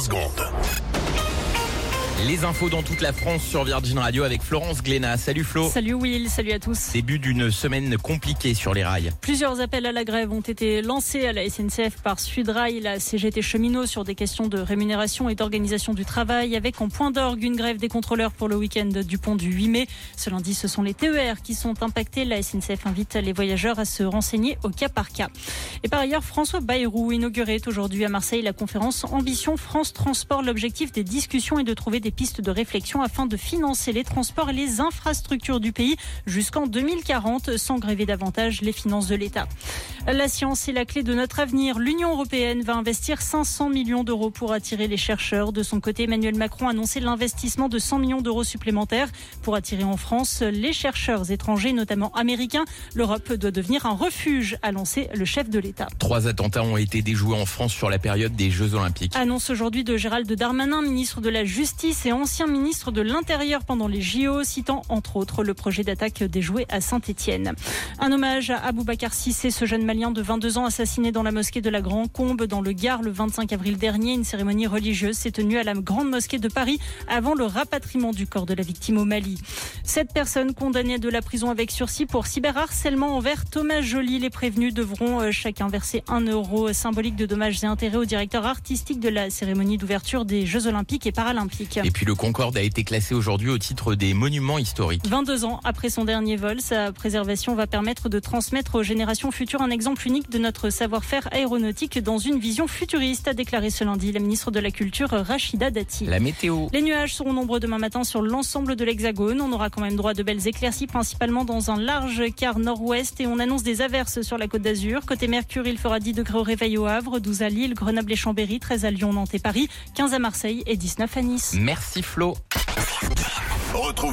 secondes. Les infos dans toute la France sur Virgin Radio avec Florence Glénat. Salut Flo. Salut Will, salut à tous. Début d'une semaine compliquée sur les rails. Plusieurs appels à la grève ont été lancés à la SNCF par Sudrail, la CGT Cheminots sur des questions de rémunération et d'organisation du travail, avec en point d'orgue une grève des contrôleurs pour le week-end du pont du 8 mai. Ce lundi, ce sont les TER qui sont impactés. La SNCF invite les voyageurs à se renseigner au cas par cas. Et par ailleurs, François Bayrou inaugurait aujourd'hui à Marseille la conférence Ambition France Transport. L'objectif des discussions est de trouver des pistes de réflexion afin de financer les transports et les infrastructures du pays jusqu'en 2040 sans gréver davantage les finances de l'État. La science est la clé de notre avenir. L'Union européenne va investir 500 millions d'euros pour attirer les chercheurs. De son côté, Emmanuel Macron a annoncé l'investissement de 100 millions d'euros supplémentaires pour attirer en France les chercheurs étrangers, notamment américains. L'Europe doit devenir un refuge, a lancé le chef de l'État. 3 attentats ont été déjoués en France sur la période des Jeux Olympiques. Annonce aujourd'hui de Gérald Darmanin, ministre de la Justice et ancien ministre de l'Intérieur pendant les JO, citant entre autres le projet d'attaque déjoué à Saint-Étienne. Un hommage à Aboubacar Cissé, ce jeune Malien de 22 ans assassiné dans la mosquée de la Grand-Combe dans le Gard le 25 avril dernier. Une cérémonie religieuse s'est tenue à la Grande Mosquée de Paris avant le rapatriement du corps de la victime au Mali. 7 personnes condamnées à de la prison avec sursis pour cyberharcèlement envers Thomas Joly. Les prévenus devront chacun verser 1 euro symbolique de dommages et intérêts au directeur artistique de la cérémonie d'ouverture des Jeux Olympiques et Paralympiques. Et puis le Concorde a été classé aujourd'hui au titre des monuments historiques. 22 ans après son dernier vol, sa préservation va permettre de transmettre aux générations futures un exemple unique de notre savoir-faire aéronautique dans une vision futuriste, a déclaré ce lundi la ministre de la Culture Rachida Dati. La météo. Les nuages seront nombreux demain matin sur l'ensemble de l'Hexagone. On aura quand même droit à de belles éclaircies, principalement dans un large quart nord-ouest, et on annonce des averses sur la Côte d'Azur. Côté Mercure, il fera 10 degrés au réveil au Havre, 12 à Lille, Grenoble et Chambéry, 13 à Lyon, Nantes et Paris, 15 à Marseille et 19 à Nice. Merci Flo.